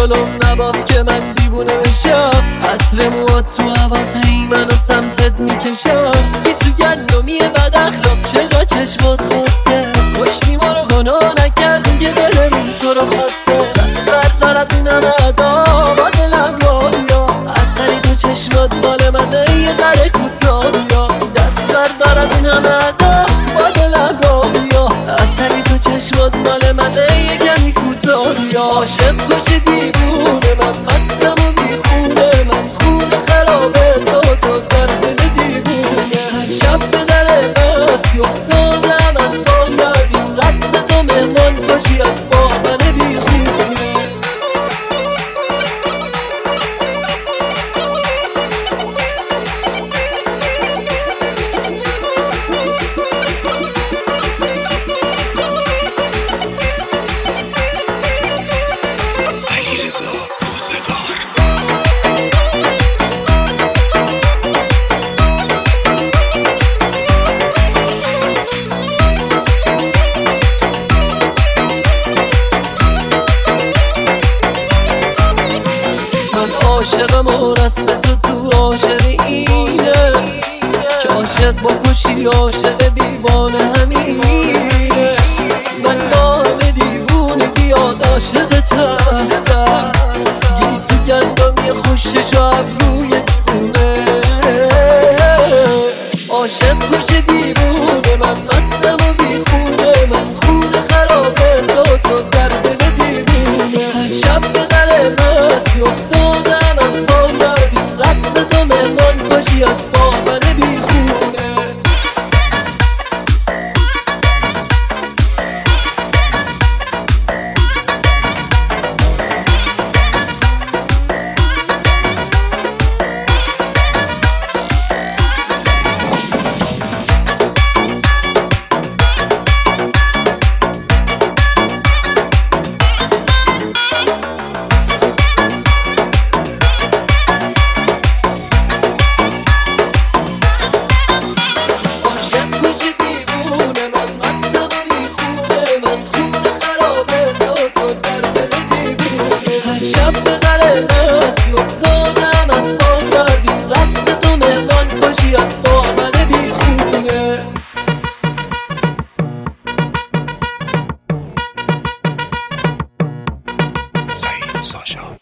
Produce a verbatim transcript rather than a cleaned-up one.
جلوم نباف که من دیوونه بشم. عطر موات تو حواس هی منو سمتت میکشم. بی تو گندمیه بد اخلاق چقدر چشمات خواسته. کشتی ما رو گناه نکردیم که دلمون تو رو خواسته. دست بردار از این همه ادا با دلم را بیا. اثری تو چشمات مال منه یه ذره کوتاه بیا. دست بردار از این همه ادا با دلم را بیا. اثری تو چشمات مال منه یه کمی کوتاه بیا. عاشق کشی دیوونه من مستم و بیخونه. من خونه خرابه تو تو در دل دیوونه. هر شب به در مستی افتادم از پا یادیم. رسم تو مهمان کشی از با من بیخونه. عاشقم و رسم تو تو عاشق اینه که عاشق بکشی عاشق دیوانه همینه. من با همه دیوونه بیاد عاشقت هستم. گیسو گندمی خوش شب روی دیوونه. عاشق کشی دیوونه من مستم و بیخونه. من خونه خرابه تو تو در دل دیوونه. هر شب به در مستی افتادم از پا یادیم. رسم تو مهمان کشی از با من بیخونه. افتادم از پا یادیم. رسم تو مهمان کشی از با من بیخونه. سعید ساشا